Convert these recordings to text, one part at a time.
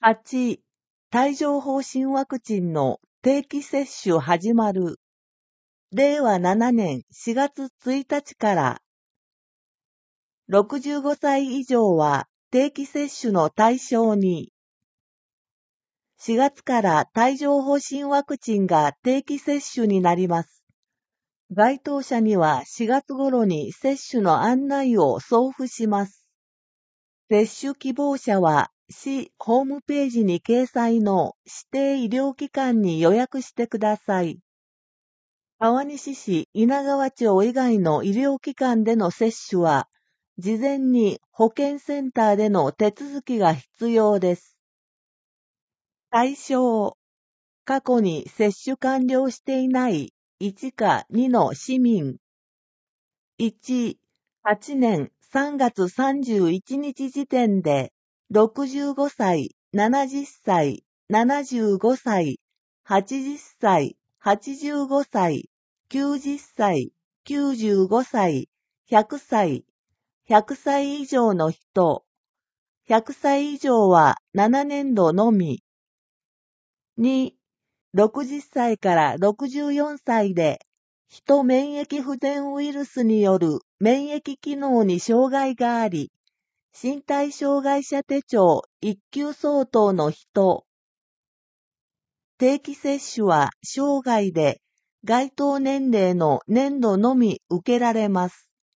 8、帯状疱疹ワクチンの定期接種始まる。令和7年4月1日から、65歳以上は定期接種の対象に、4月から帯状疱疹ワクチンが定期接種になります。該当者には4月頃に接種の案内を送付します。接種希望者は、市ホームページに掲載の指定医療機関に予約してください。川西市稲川町以外の医療機関での接種は、事前に保健センターでの手続きが必要です。対象、過去に接種完了していない1か2の市民。1、8年3月31日時点で、65歳、70歳、75歳、80歳、85歳、90歳、95歳、100歳、100歳以上の人、100歳以上は7年度のみ。2、60歳から64歳で、人免疫不全ウイルスによる免疫機能に障害があり、身体障害者手帳1級相当の人。定期接種は生涯で該当年齢の年度のみ受けられます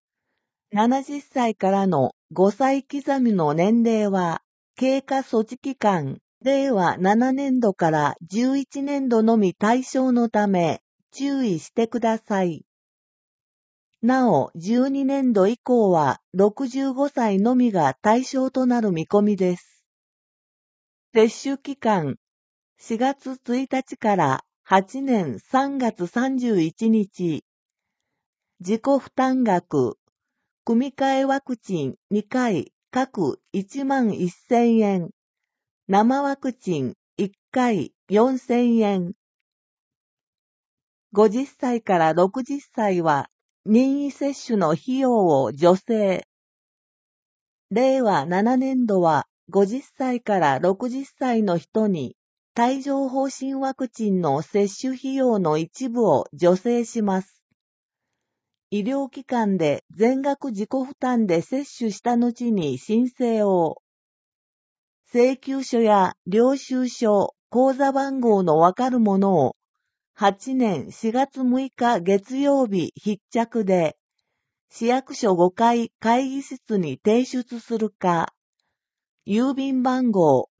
。70歳からの5歳刻みの年齢は経過措置期間令和7年度から11年度のみ対象のため注意してください。なお、12年度以降は65歳のみが対象となる見込みです。接種期間、4月1日から8年3月31日。自己負担額、組み換えワクチン2回各11,000円。生ワクチン1回4,000円。50歳から60歳は任意接種の費用を助成。令和7年度は50歳から60歳の人に帯状疱疹ワクチンの接種費用の一部を助成します。医療機関で全額自己負担で接種した後に申請を。請求書や領収書、口座番号のわかるものを8年4月6日月曜日必着で市役所5階会議室に提出するか、郵便番号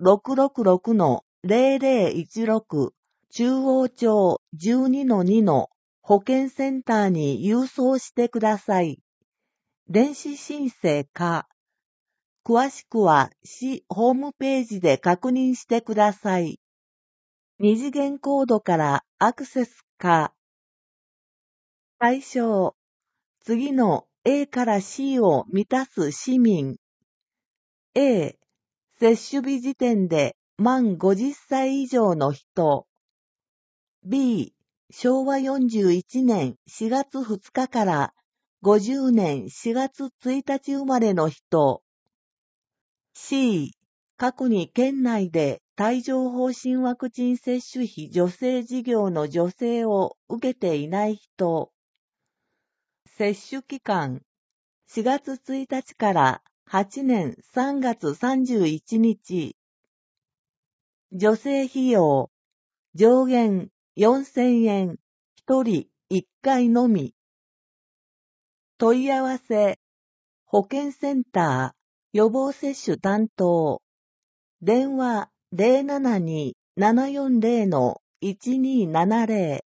666-0016 中央町 12-2 の保健センターに郵送してください。電子申請か、詳しくは市ホームページで確認してください。二次元コードからアクセスか。対象、次の A から C を満たす市民。A、接種日時点で満50歳以上の人。B、昭和41年4月2日から50年4月1日生まれの人。C、過去に県内で帯状疱疹ワクチン接種費助成事業の助成を受けていない人。接種期間、4月1日から8年3月31日。助成費用、上限4,000円、1人1回のみ。問い合わせ、保健センター、予防接種担当。電話 072-740-1270